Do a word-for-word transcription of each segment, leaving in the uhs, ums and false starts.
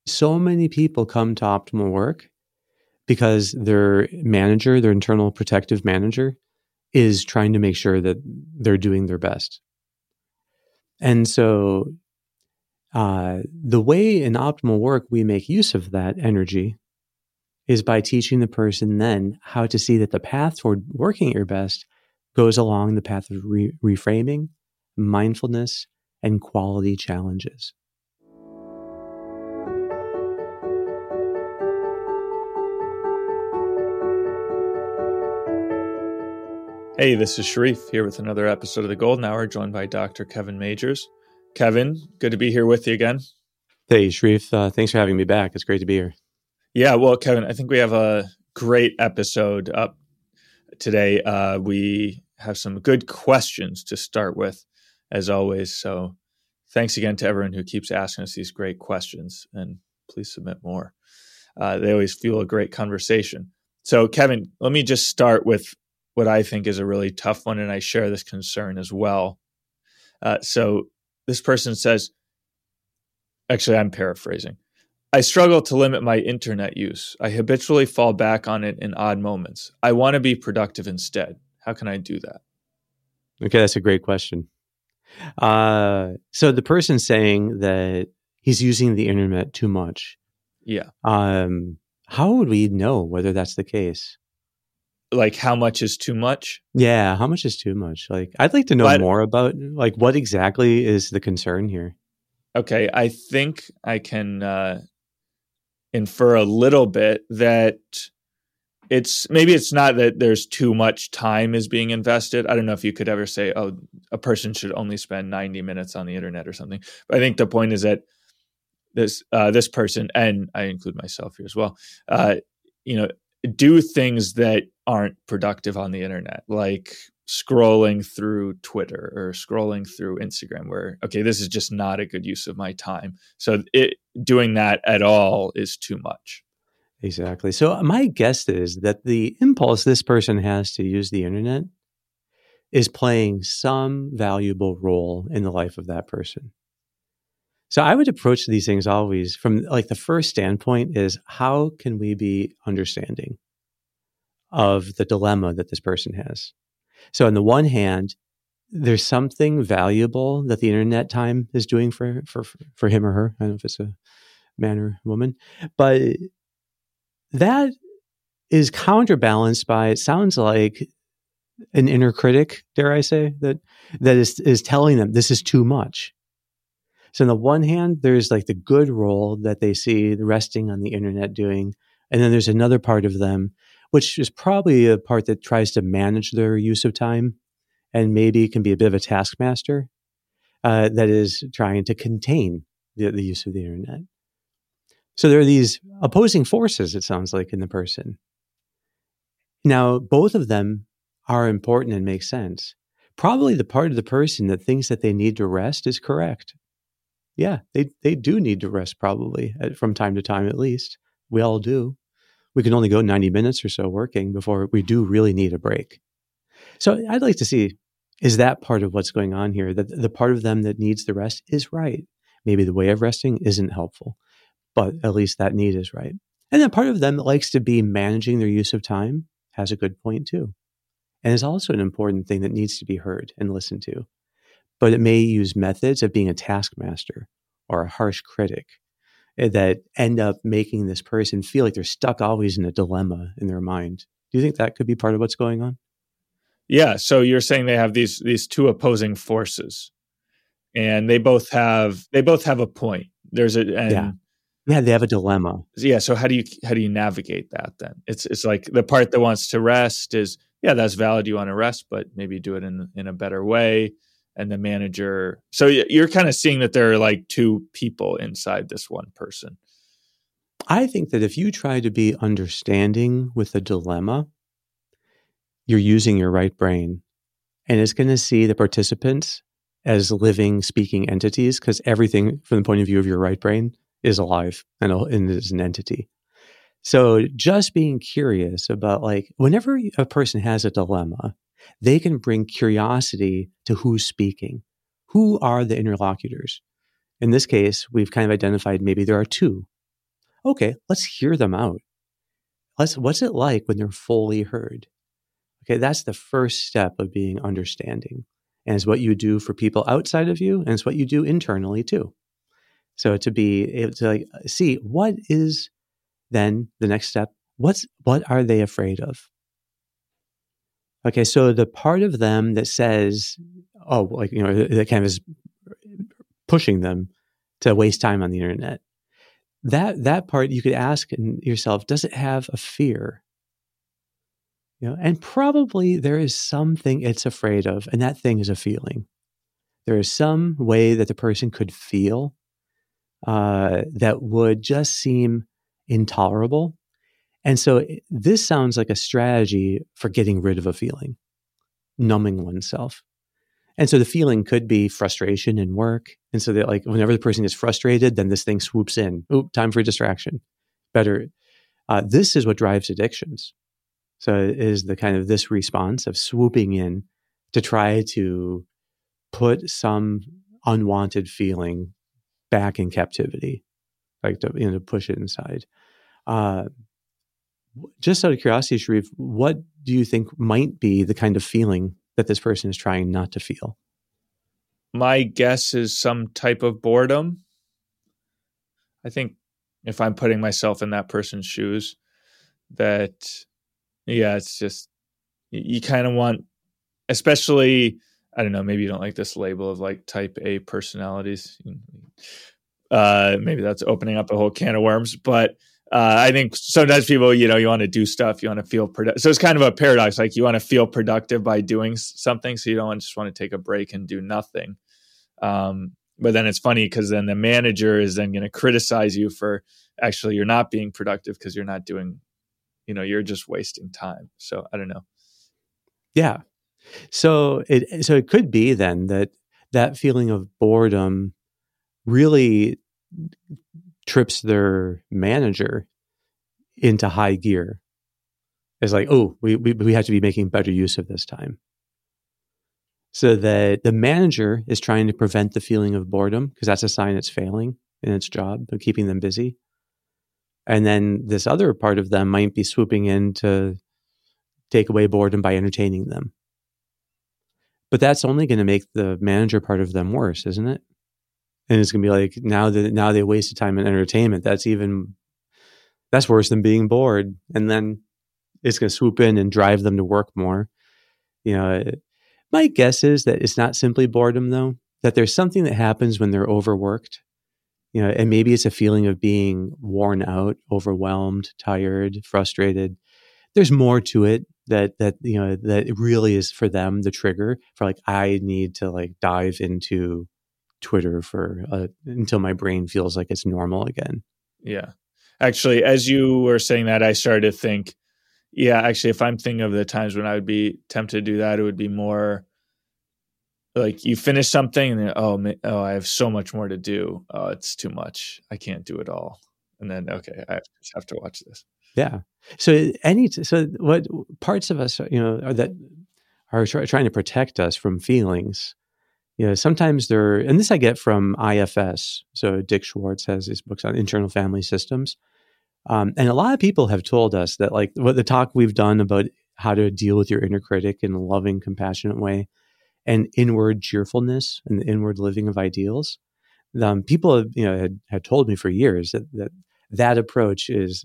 So many people come to optimal work because their manager, their internal protective manager, is trying to make sure that they're doing their best. And so uh, the way in optimal work we make use of that energy is by teaching the person then how to see that the path toward working at your best goes along the path of re- reframing, mindfulness, and quality challenges. Hey, this is Sharif here with another episode of The Golden Hour, joined by Doctor Kevin Majors. Kevin, good to be here with you again. Hey, Sharif, uh, thanks for having me back. It's great to be here. Yeah, well, Kevin, I think we have a great episode up today. Uh, we have some good questions to start with, as always. So thanks again to everyone who keeps asking us these great questions, and please submit more. Uh, they always fuel a great conversation. So, Kevin, let me just start with what I think is a really tough one, and I share this concern as well. Uh, so this person says, actually, I'm paraphrasing. I struggle to limit my internet use. I habitually fall back on it in odd moments. I want to be productive instead. How can I do that? Okay, that's a great question. Uh, so the person's saying that he's using the internet too much. Yeah. Um, how would we know whether that's the case? Like, how much is too much? Yeah, how much is too much? Like, I'd like to know But, more about, like, what exactly is the concern here? Okay, I think I can uh, infer a little bit that it's, maybe it's not that there's too much time is being invested. I don't know if you could ever say, oh, a person should only spend ninety minutes on the internet or something. But I think the point is that this uh, this person, and I include myself here as well, uh, you know, do things that aren't productive on the internet, like scrolling through Twitter or scrolling through Instagram, where, okay, this is just not a good use of my time. So it, doing that at all is too much. Exactly. So my guess is that the impulse this person has to use the internet is playing some valuable role in the life of that person. So I would approach these things always from, like, the first standpoint is, how can we be understanding of the dilemma that this person has? So on the one hand, there's something valuable that the internet time is doing for, for, for him or her. I don't know if it's a man or woman, but that is counterbalanced by, it sounds like, an inner critic, dare I say, that, that is, is telling them this is too much. So on the one hand, there's like the good role that they see the resting on the internet doing. And then there's another part of them, which is probably a part that tries to manage their use of time and maybe can be a bit of a taskmaster uh, that is trying to contain the, the use of the internet. So there are these opposing forces, it sounds like, in the person. Now, both of them are important and make sense. Probably the part of the person that thinks that they need to rest is correct. Yeah, they, they do need to rest, probably, from time to time at least. We all do. We can only go ninety minutes or so working before we do really need a break. So I'd like to see, is that part of what's going on here? That the part of them that needs the rest is right. Maybe the way of resting isn't helpful, but at least that need is right. And then part of them that likes to be managing their use of time has a good point too. And is also an important thing that needs to be heard and listened to. But it may use methods of being a taskmaster or a harsh critic that end up making this person feel like they're stuck always in a dilemma in their mind. Do you think that could be part of what's going on? Yeah. So you're saying they have these these two opposing forces, and they both have they both have a point. There's a and yeah. Yeah, they have a dilemma. Yeah. So how do you how do you navigate that then? It's it's like the part that wants to rest is, yeah, that's valid. You want to rest, but maybe do it in in a better way. And the manager. So you're kind of seeing that there are like two people inside this one person. I think that if you try to be understanding with a dilemma, you're using your right brain, and it's going to see the participants as living, speaking entities, because everything from the point of view of your right brain is alive and, and is an entity. So just being curious about, like, whenever a person has a dilemma, they can bring curiosity to who's speaking. Who are the interlocutors? In this case, we've kind of identified maybe there are two. okay, let's hear them out. Let's, what's it like when they're fully heard? Okay, that's the first step of being understanding. And it's what you do for people outside of you, and it's what you do internally too. So to be able to like see what is then the next step, what's what are they afraid of? Okay, so the part of them that says, oh, like, you know, that kind of is pushing them to waste time on the internet. That that part you could ask yourself, does it have a fear? You know, and probably there is something it's afraid of, and that thing is a feeling. There is some way that the person could feel uh, that would just seem intolerable. And so this sounds like a strategy for getting rid of a feeling, numbing oneself. And so the feeling could be frustration in work. And so that like whenever the person gets frustrated, then this thing swoops in. Oop, time for distraction. Better. Uh, this is what drives addictions. So it is the kind of this response of swooping in to try to put some unwanted feeling back in captivity, like to, you know, to push it inside. Uh, just out of curiosity, Sharif, what do you think might be the kind of feeling that this person is trying not to feel? My guess is some type of boredom. I think if I'm putting myself in that person's shoes, that, yeah, it's just, you, you kind of want, especially, I don't know, maybe you don't like this label of like type A personalities. Uh, maybe that's opening up a whole can of worms, but uh, I think sometimes people, you know, you want to do stuff, you want to feel productive. So it's kind of a paradox. Like you want to feel productive by doing something. So you don't just want to take a break and do nothing. Um, but then it's funny because then the manager is then going to criticize you for actually you're not being productive because you're not doing, you know, you're just wasting time. So I don't know. Yeah. So it, so it could be then that that feeling of boredom really trips their manager into high gear. It's like, oh, we, we we have to be making better use of this time. So that the manager is trying to prevent the feeling of boredom because that's a sign it's failing in its job of keeping them busy. And then this other part of them might be swooping in to take away boredom by entertaining them. But that's only going to make the manager part of them worse, isn't it? And it's going to be like, now that now they wasted time in entertainment, that's even, that's worse than being bored. And then it's going to swoop in and drive them to work more. You know, my guess is that it's not simply boredom, though, that there's something that happens when they're overworked. You know, and maybe it's a feeling of being worn out, overwhelmed, tired, frustrated. There's more to it that, that, you know, that it really is for them the trigger for like, I need to like dive into Twitter for uh, until my brain feels like it's normal again. Yeah. Actually, as you were saying that, I started to think, yeah, actually, if I'm thinking of the times when I would be tempted to do that, it would be more like you finish something and then, oh, oh, I have so much more to do. Oh, it's too much. I can't do it all. And then, okay, I just have to watch this. Yeah. So any, so what parts of us, you know, are that are try, trying to protect us from feelings. You know, sometimes they're, and this I get from I F S. So Dick Schwartz has his books on internal family systems. Um, and a lot of people have told us that like what the talk we've done about how to deal with your inner critic in a loving, compassionate way and inward cheerfulness and the inward living of ideals. Um, people have, you know, had, had told me for years that that, that approach is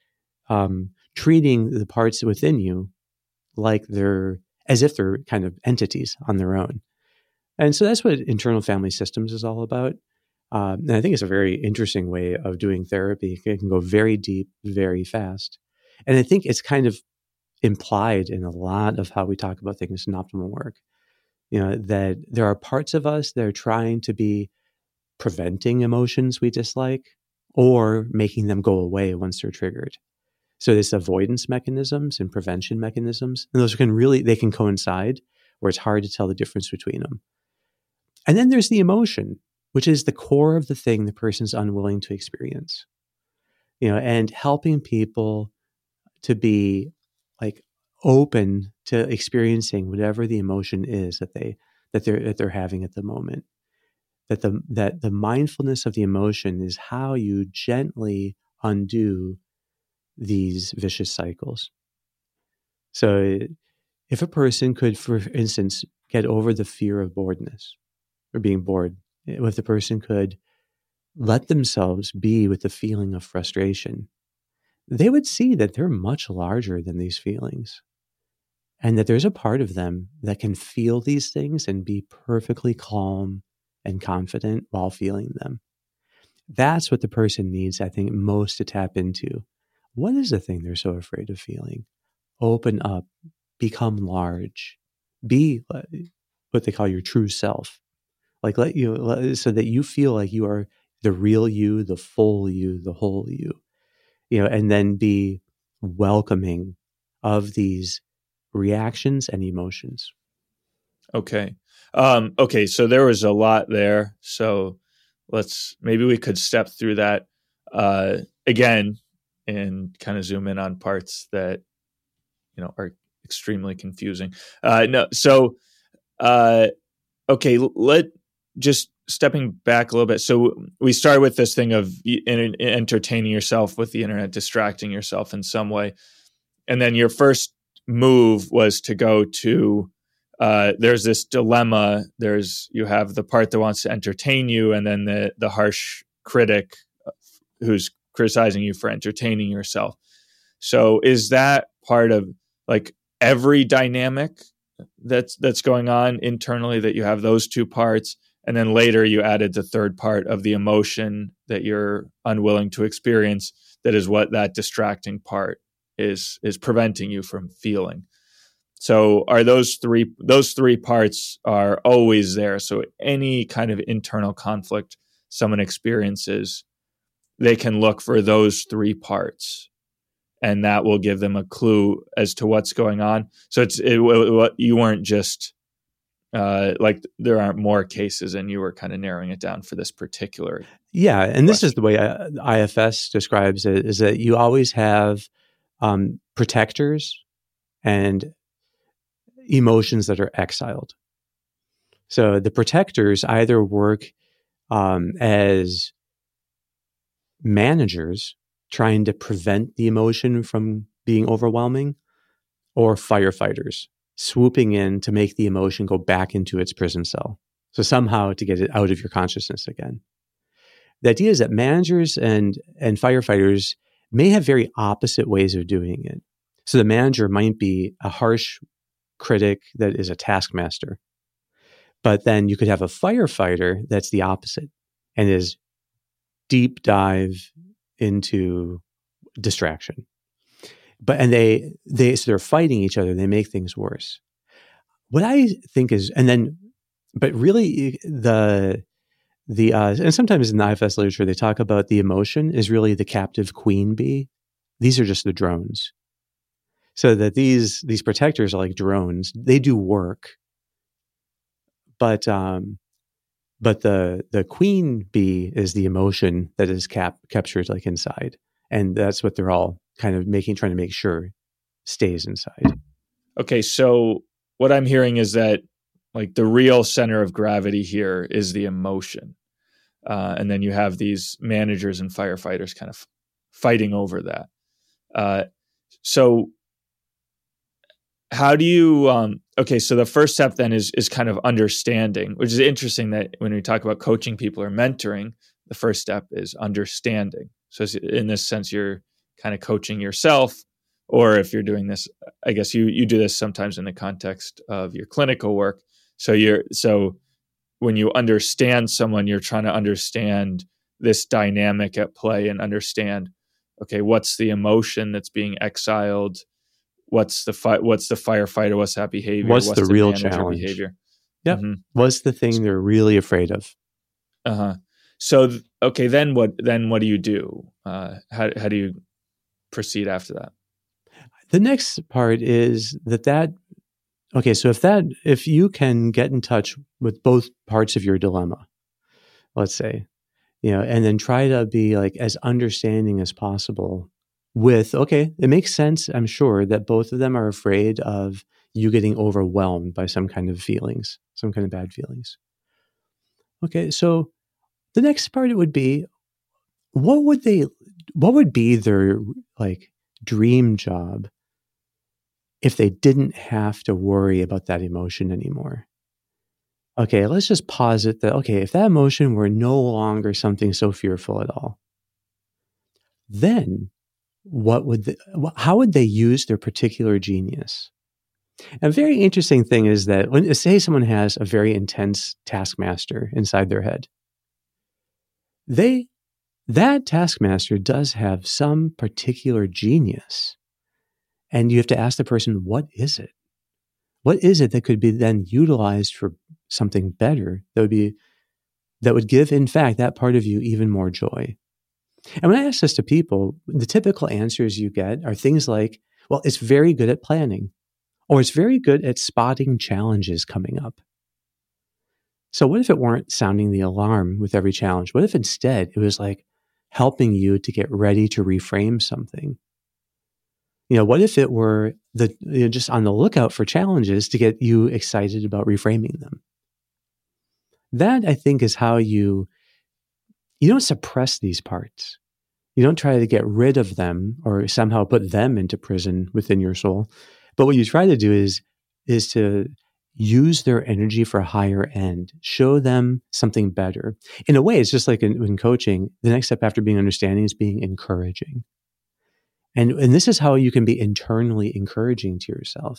um, treating the parts within you like they're, as if they're kind of entities on their own. And so that's what internal family systems is all about. Um, and I think it's a very interesting way of doing therapy. It can go very deep, very fast. And I think it's kind of implied in a lot of how we talk about things in optimal work. You know, that there are parts of us that are trying to be preventing emotions we dislike or making them go away once they're triggered. So there's avoidance mechanisms and prevention mechanisms. And those can really, they can coincide where it's hard to tell the difference between them. And then there's the emotion, which is the core of the thing the person's unwilling to experience. You know, and helping people to be like open to experiencing whatever the emotion is that they that they're that they're having at the moment. That the that the mindfulness of the emotion is how you gently undo these vicious cycles. So if a person could, for instance, get over the fear of boredness or being bored, if the person could let themselves be with the feeling of frustration, they would see that they're much larger than these feelings, and that there's a part of them that can feel these things and be perfectly calm and confident while feeling them. That's what the person needs, I think, most to tap into. What is the thing they're so afraid of feeling? Open up, become large, be what they call your true self. Like let you, so that you feel like you are the real you, the full you, the whole you, you know, and then be welcoming of these reactions and emotions. Okay. Um, okay. So there was a lot there. So let's, maybe we could step through that uh, again and kind of zoom in on parts that, you know, are extremely confusing. Uh, no. So, uh, okay. Let just stepping back a little bit. So we started with this thing of entertaining yourself with the internet, distracting yourself in some way. And then your first move was to go to, uh, there's this dilemma. There's, you have the part that wants to entertain you, and then the, the harsh critic who's criticizing you for entertaining yourself. So is that part of like every dynamic that's, that's going on internally, that you have those two parts? And then later you added the third part of the emotion that you're unwilling to experience. That is what that distracting part is, is preventing you from feeling. So are those three, those three parts are always there. So any kind of internal conflict someone experiences, they can look for those three parts, and that will give them a clue as to what's going on. So it's, it, it, you weren't just, Uh, like there aren't more cases, and you were kind of narrowing it down for this particular. Yeah. And this question. Is the way I F S describes it, is that you always have um, protectors and emotions that are exiled. So the protectors either work um, as managers trying to prevent the emotion from being overwhelming, or firefighters swooping in to make the emotion go back into its prison cell. So somehow to get it out of your consciousness again. The idea is that managers and, and firefighters may have very opposite ways of doing it. So the manager might be a harsh critic that is a taskmaster. But then you could have a firefighter that's the opposite and is deep dive into distraction. But and they they so they're fighting each other. They make things worse. What I think is, and then, but really the the uh, and sometimes in the I F S literature they talk about the emotion is really the captive queen bee. These are just the drones. So that these these protectors are like drones. They do work, but um, but the the queen bee is the emotion that is cap captured like inside, and that's what they're all kind of making, trying to make sure stays inside. Okay, so what I'm hearing is that like the real center of gravity here is the emotion. Uh, and then you have these managers and firefighters kind of fighting over that. Uh, so how do you, um, okay, so the first step then is is kind of understanding, which is interesting that when we talk about coaching people or mentoring, the first step is understanding. So in this sense, you're kind of coaching yourself, or if you're doing this, I guess you you do this sometimes in the context of your clinical work. So you're so when you understand someone, you're trying to understand this dynamic at play and understand, okay, what's the emotion that's being exiled? What's the fi- what's the firefighter? What's that behavior? What's, what's the, the real challenge? Behavior? Yeah. Mm-hmm. What's the thing they're really afraid of? Uh huh. So okay, then what? Then what do you do? Uh, how how do you proceed after that? The next part is that that, okay, so if that, if you can get in touch with both parts of your dilemma, let's say, you know, and then try to be like as understanding as possible with, okay, it makes sense, I'm sure, that both of them are afraid of you getting overwhelmed by some kind of feelings, some kind of bad feelings. Okay, so the next part it would be, what would they what would be their like dream job if they didn't have to worry about that emotion anymore? Okay, let's just posit that, okay, if that emotion were no longer something so fearful at all, then what would the, how would they use their particular genius? A very interesting thing is that when, say someone has a very intense taskmaster inside their head, they that taskmaster does have some particular genius. And you have to ask the person, what is it? What is it that could be then utilized for something better that would be that would give, in fact, that part of you even more joy? And when I ask this to people, the typical answers you get are things like, well, it's very good at planning, or it's very good at spotting challenges coming up. So what if it weren't sounding the alarm with every challenge? What if instead it was like helping you to get ready to reframe something? You know, what if it were the you know, just on the lookout for challenges to get you excited about reframing them? That, I think, is how you you don't suppress these parts. You don't try to get rid of them or somehow put them into prison within your soul. But what you try to do is is to use their energy for a higher end, show them something better. In a way, it's just like in, in coaching, the next step after being understanding is being encouraging. And, and this is how you can be internally encouraging to yourself.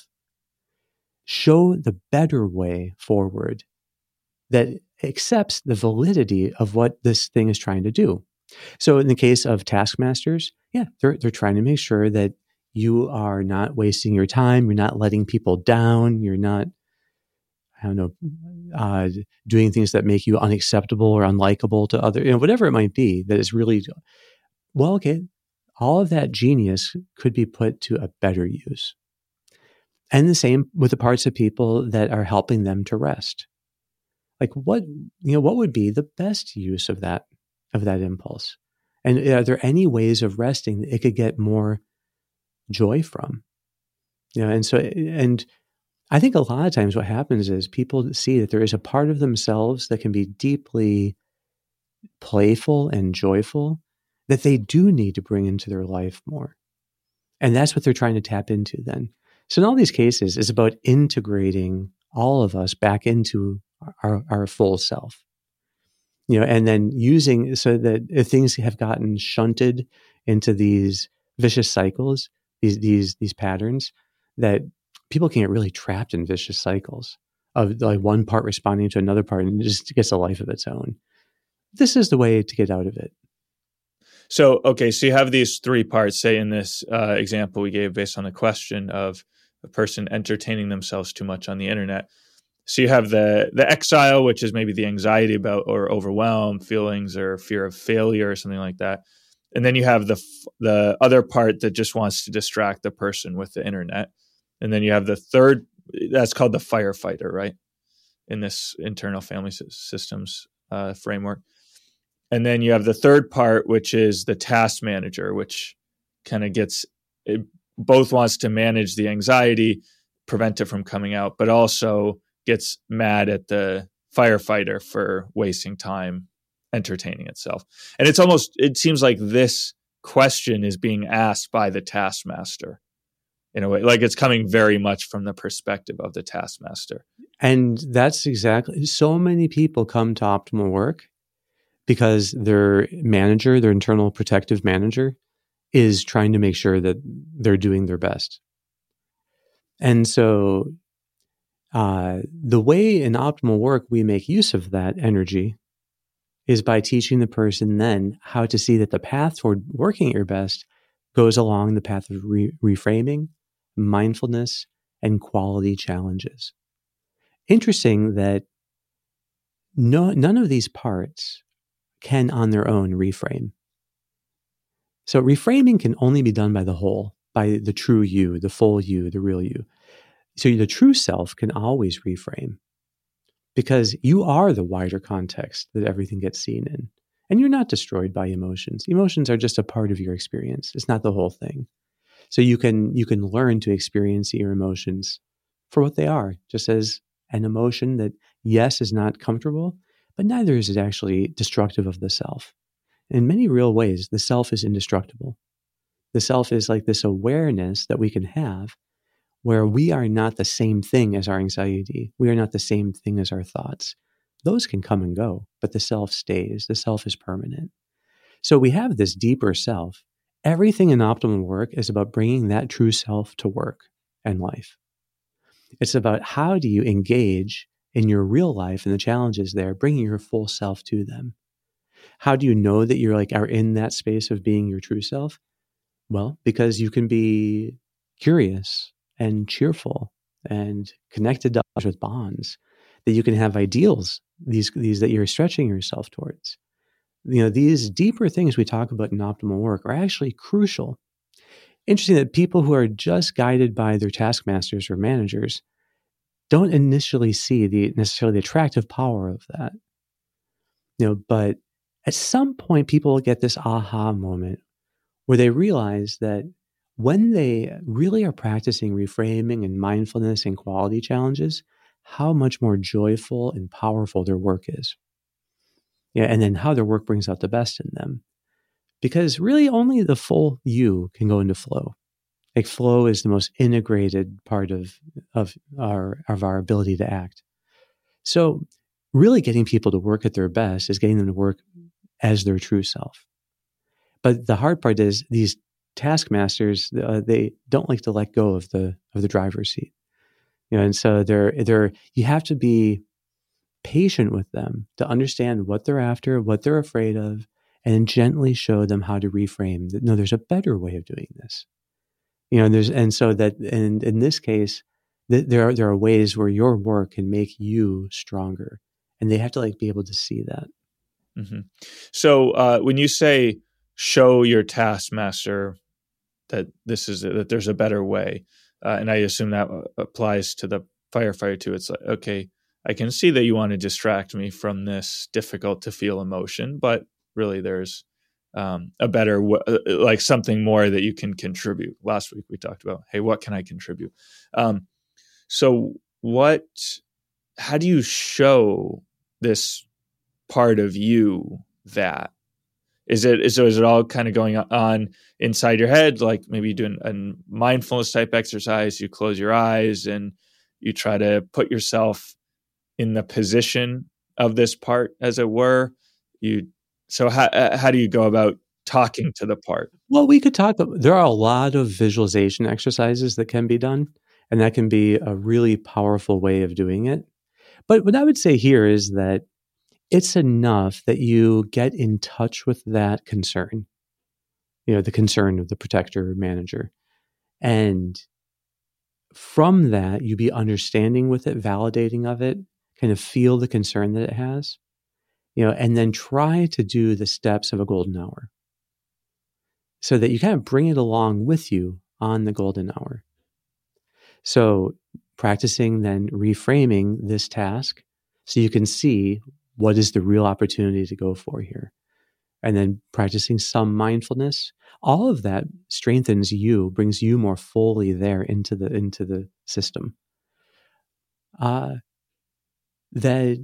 Show the better way forward that accepts the validity of what this thing is trying to do. So in the case of taskmasters, yeah, they're, they're trying to make sure that you are not wasting your time, you're not letting people down, you're not, I don't know, uh, doing things that make you unacceptable or unlikable to other, you know, whatever it might be that is really, well, okay, all of that genius could be put to a better use. And the same with the parts of people that are helping them to rest. Like what, you know, what would be the best use of that, of that impulse? And are there any ways of resting that it could get more joy from? You know, and so, and I think a lot of times what happens is people see that there is a part of themselves that can be deeply playful and joyful that they do need to bring into their life more. And that's what they're trying to tap into then. So in all these cases, it's about integrating all of us back into our, our full self. You know, and then using so that if things have gotten shunted into these vicious cycles, these these these patterns, that people can get really trapped in vicious cycles of like one part responding to another part and it just gets a life of its own. This is the way to get out of it. So, okay, so you have these three parts, say in this uh, example we gave based on the question of a person entertaining themselves too much on the internet. So you have the the exile, which is maybe the anxiety about or overwhelm feelings or fear of failure or something like that. And then you have the the other part that just wants to distract the person with the internet. And then you have the third, that's called the firefighter, right? In this internal family systems uh, framework. And then you have the third part, which is the task manager, which kind of gets, it both wants to manage the anxiety, prevent it from coming out, but also gets mad at the firefighter for wasting time entertaining itself. And it's almost, it seems like this question is being asked by the taskmaster in a way, like it's coming very much from the perspective of the taskmaster. And that's exactly, so many people come to optimal work because their manager, their internal protective manager, is trying to make sure that they're doing their best. And so uh, the way in optimal work we make use of that energy is by teaching the person then how to see that the path toward working at your best goes along the path of re- reframing, mindfulness, and quality challenges. Interesting that no, none of these parts can on their own reframe. So reframing can only be done by the whole, by the true you, the full you, the real you. So the true self can always reframe because you are the wider context that everything gets seen in. And you're not destroyed by emotions. Emotions are just a part of your experience. It's not the whole thing. So you can you can learn to experience your emotions for what they are, just as an emotion that, yes, is not comfortable, but neither is it actually destructive of the self. in many real ways, the self is indestructible. The self is like this awareness that we can have where we are not the same thing as our anxiety. We are not the same thing as our thoughts. Those can come and go, but the self stays. The self is permanent. So we have this deeper self. Everything in optimal work is about bringing that true self to work and life. It's about how do you engage in your real life and the challenges there, bringing your full self to them. How do you know that you're like are in that space of being your true self? Well, because you can be curious and cheerful and connected to others with bonds, that you can have ideals, these, these that you're stretching yourself towards. You know, these deeper things we talk about in optimal work are actually crucial. Interesting that people who are just guided by their taskmasters or managers don't initially see the necessarily the attractive power of that. You know, but at some point, people will get this aha moment where they realize that when they really are practicing reframing and mindfulness and quality challenges, how much more joyful and powerful their work is. Yeah, and then how their work brings out the best in them. Because really only the full you can go into flow. Like flow is the most integrated part of, of, our, of our ability to act. So really getting people to work at their best is getting them to work as their true self. But the hard part is these taskmasters, uh, they don't like to let go of the of the driver's seat. You know, and so they're they're you have to be patient with them to understand what they're after, what they're afraid of, and then gently show them how to reframe that. No, there's a better way of doing this. You know, and there's and so that and in this case, th- there are there are ways where your work can make you stronger, and they have to like be able to see that. Mm-hmm. So uh, when you say show your taskmaster that this is that there's a better way, uh, and I assume that applies to the firefighter too. It's like, okay, I can see that you want to distract me from this difficult to feel emotion, but really there's um, a better, w- like something more that you can contribute. Last week we talked about, hey, what can I contribute? Um, so what, how do you show this part of you that? Is it is, is it all kind of going on inside your head, like maybe doing a mindfulness type exercise, you close your eyes and you try to put yourself in the position of this part, as it were? You so how how do you go about talking to the part? Well, we could talk. There are a lot of visualization exercises that can be done, and that can be a really powerful way of doing it. But what I would say here is that it's enough that you get in touch with that concern, you know, the concern of the protector or manager. And from that, you be understanding with it, validating of it, kind of feel the concern that it has, you know, and then try to do the steps of a golden hour so that you kind of bring it along with you on the golden hour. So practicing then reframing this task so you can see what is the real opportunity to go for here? And then practicing some mindfulness. All of that strengthens you, brings you more fully there into the into the system. Uh, that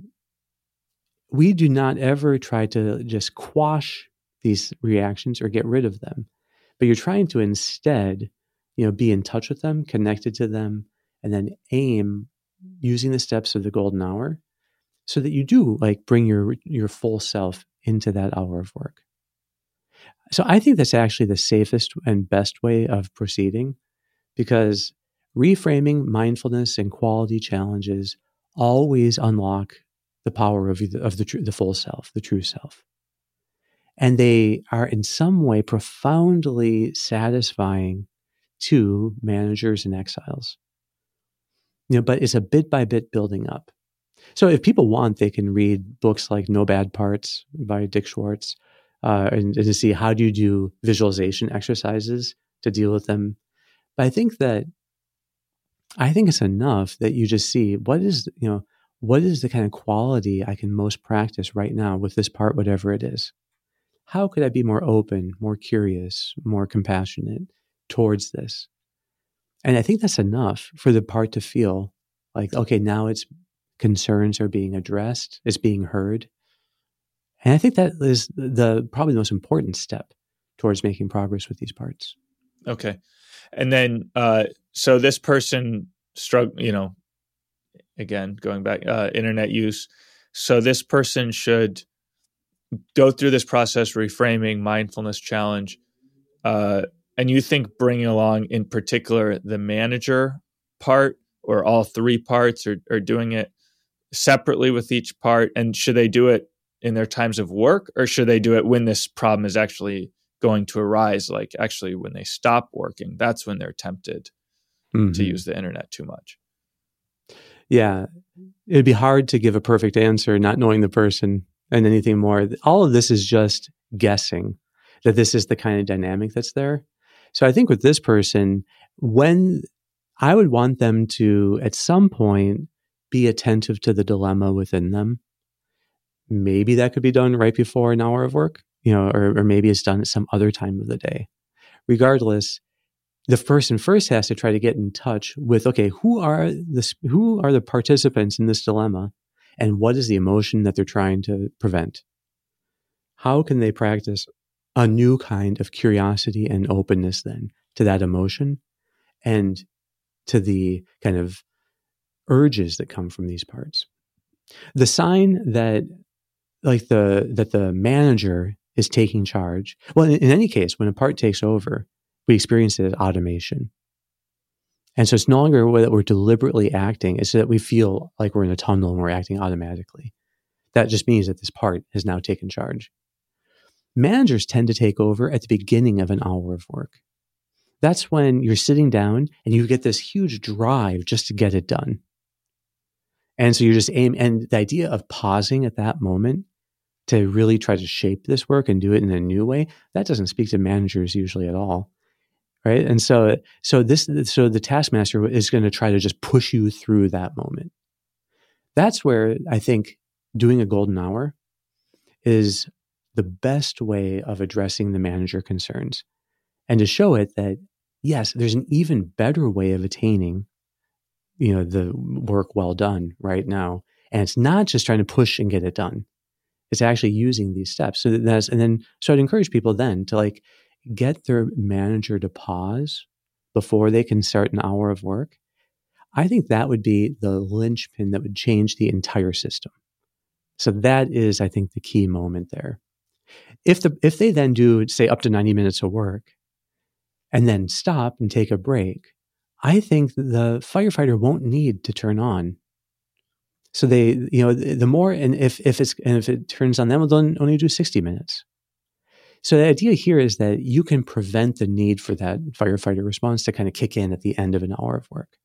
we do not ever try to just quash these reactions or get rid of them, but you're trying to instead, you know, be in touch with them, connected to them, and then aim using the steps of the golden hour so that you do like bring your your full self into that hour of work. So I think that's actually the safest and best way of proceeding, because reframing mindfulness and quality challenges always unlock the power of the, of the, tr- the full self, the true self. And they are in some way profoundly satisfying to managers and exiles. You know, but it's a bit by bit building up. So if people want, they can read books like No Bad Parts by Dick Schwartz, uh, and, and to see how do you do visualization exercises to deal with them. But I think that I think it's enough that you just see what is, you know, what is the kind of quality I can most practice right now with this part, whatever it is. How could I be more open, more curious, more compassionate towards this? And I think that's enough for the part to feel like, okay, now its concerns are being addressed, it's being heard. And I think that is the probably the most important step towards making progress with these parts. Okay. And then, uh, so this person struggle, you know, again, going back, uh, internet use. So this person should go through this process, reframing, mindfulness challenge. Uh, and you think bringing along in particular the manager part or all three parts, or, or doing it separately with each part? And should they do it in their times of work, or should they do it when this problem is actually going to arise? Like actually when they stop working, that's when they're tempted mm-hmm. to use the internet too much. Yeah. It'd be hard to give a perfect answer, not knowing the person and anything more. All of this is just guessing that this is the kind of dynamic that's there. So I think with this person, when I would want them to, at some point, be attentive to the dilemma within them. Maybe that could be done right before an hour of work, you know, or, or maybe it's done at some other time of the day. Regardless, the person first has to try to get in touch with, okay, who are the, who are the participants in this dilemma, and what is the emotion that they're trying to prevent? How can they practice a new kind of curiosity and openness then to that emotion and to the kind of urges that come from these parts? The sign that like the that the manager is taking charge. Well, in, in any case, when a part takes over, we experience it as automation. And so it's no longer that we're deliberately acting, it's that we feel like we're in a tunnel and we're acting automatically. That just means that this part has now taken charge. Managers tend to take over at the beginning of an hour of work. That's when you're sitting down and you get this huge drive just to get it done. And so you're just aim, and the idea of pausing at that moment to really try to shape this work and do it in a new way, that doesn't speak to managers usually at all, right? And so, so this, so the taskmaster is going to try to just push you through that moment. That's where I think doing a golden hour is the best way of addressing the manager concerns, and to show it that yes, there's an even better way of attaining, you know, the work well done right now. And it's not just trying to push and get it done. It's actually using these steps. So that's, and then, so I'd encourage people then to like get their manager to pause before they can start an hour of work. I think that would be the linchpin that would change the entire system. So that is, I think, the key moment there. If the, if they then do, say, up to ninety minutes of work and then stop and take a break, I think the firefighter won't need to turn on. So they, you know, the more, and if if it's and if it turns on, then they'll only do sixty minutes. So the idea here is that you can prevent the need for that firefighter response to kind of kick in at the end of an hour of work.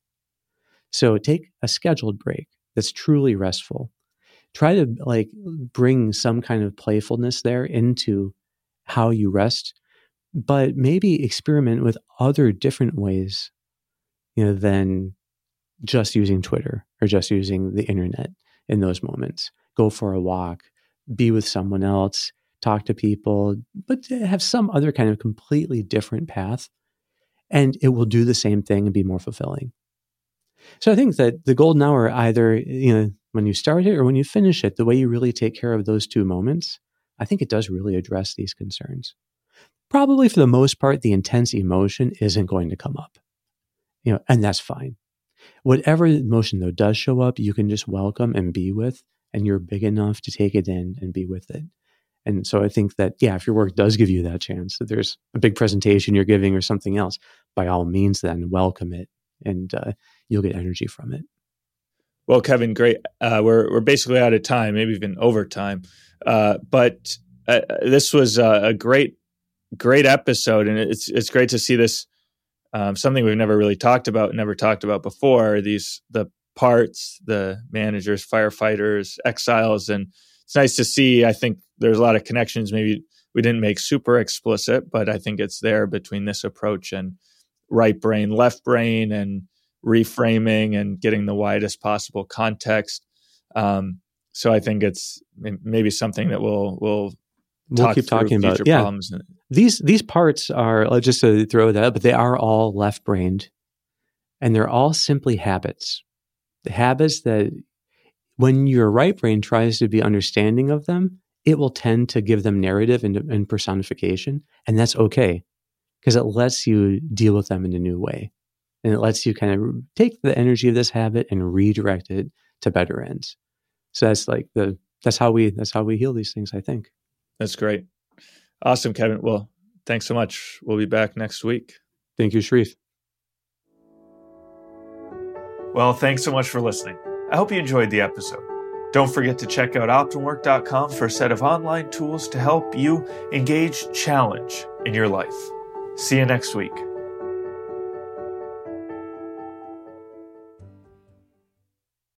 So take a scheduled break that's truly restful. Try to like bring some kind of playfulness there into how you rest, but maybe experiment with other different ways, you know, than just using Twitter or just using the internet in those moments. Go for a walk, be with someone else, talk to people, but have some other kind of completely different path, and it will do the same thing and be more fulfilling. So I think that the golden hour, either, you know, when you start it or when you finish it, the way you really take care of those two moments, I think it does really address these concerns. Probably for the most part, the intense emotion isn't going to come up, you know, and that's fine. Whatever emotion though does show up, you can just welcome and be with, and you're big enough to take it in and be with it. And so I think that, yeah, if your work does give you that chance, that there's a big presentation you're giving or something else, by all means, then welcome it, and uh, you'll get energy from it. Well, Kevin, great. Uh, we're we're basically out of time, maybe even over time. Uh, but uh, this was a, a great, great episode, and it's it's great to see this. Um, something we've never really talked about, never talked about before. These the parts, the managers, firefighters, exiles, and it's nice to see. I think there's a lot of connections. Maybe we didn't make super explicit, but I think it's there between this approach and right brain, left brain, and reframing and getting the widest possible context. Um, so I think it's maybe something that we'll we'll we'll talk keep talking about. Yeah, problems. these these parts are, just to throw that up, but they are all left brained, and they're all simply habits. The habits that, when your right brain tries to be understanding of them, it will tend to give them narrative and, and personification. And that's okay, because it lets you deal with them in a new way. And it lets you kind of take the energy of this habit and redirect it to better ends. So that's like the, that's how we, that's how we heal these things, I think. That's great. Awesome, Kevin. Well, thanks so much. We'll be back next week. Thank you, Sharif. Well, thanks so much for listening. I hope you enjoyed the episode. Don't forget to check out optimwork dot com for a set of online tools to help you engage challenge in your life. See you next week.